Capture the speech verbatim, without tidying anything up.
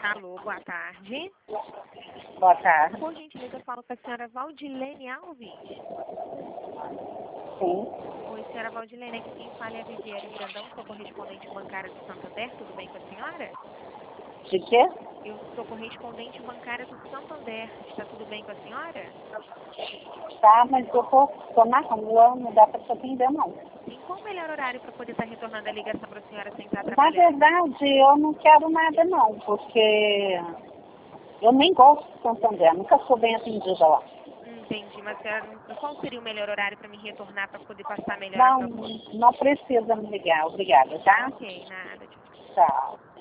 Alô, boa tarde. Boa tarde. Por gentileza, eu falo com a senhora Valdilene Alves. Sim. Oi, senhora Valdilene, aqui quem fala é a Viviane Brandão, sou correspondente bancária do Santander, tudo bem com a senhora? De quê? Eu sou correspondente bancária do Santander, está tudo bem com a senhora? Tá, mas eu tô, tô na rua, não dá pra te atender, não. Em qual o melhor horário para poder estar retornando a ligação para a senhora sem estar Na trabalhando? verdade, eu não quero nada, não, porque eu nem gosto de Santander, nunca sou bem atendida lá. Entendi, mas senhora, qual seria o melhor horário para me retornar para poder passar melhor a Não, proposta? não precisa me ligar, obrigada, tá? Ok, nada, tchau, tchau. Tchau.